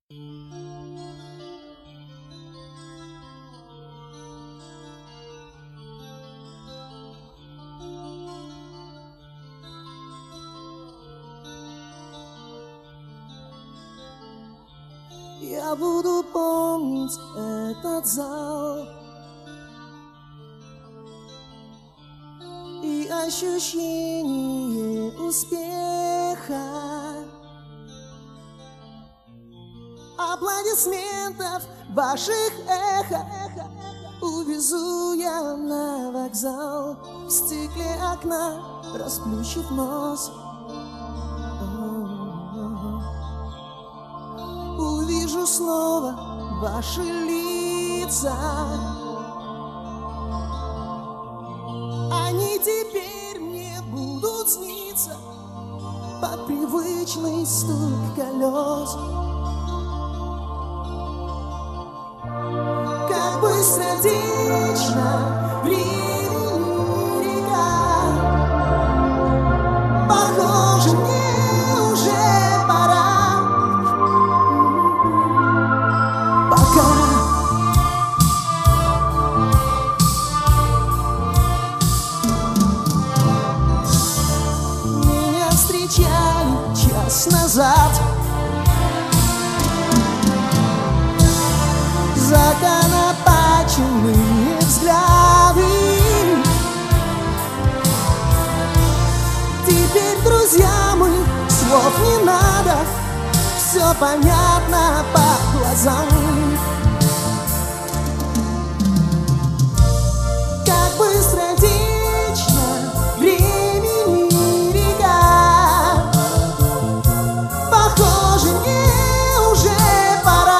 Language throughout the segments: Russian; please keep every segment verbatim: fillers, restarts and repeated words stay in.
Я буду помнить этот зал и ощущение успеха, аплодисментов ваших эхо. Увезу я на вокзал в стекле окна, расплющив нос. Увижу снова ваши лица. Они теперь мне будут сниться под привычный стук колес. Как быстротечно времени река, похоже, мне уже пора. Пока меня встречали час назад, законопаченные взгляды. Теперь, друзья, мы, слов не надо, все понятно по глазам. Как быстротечно времени река, похоже, мне уже пора.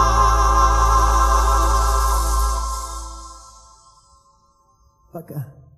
Пока.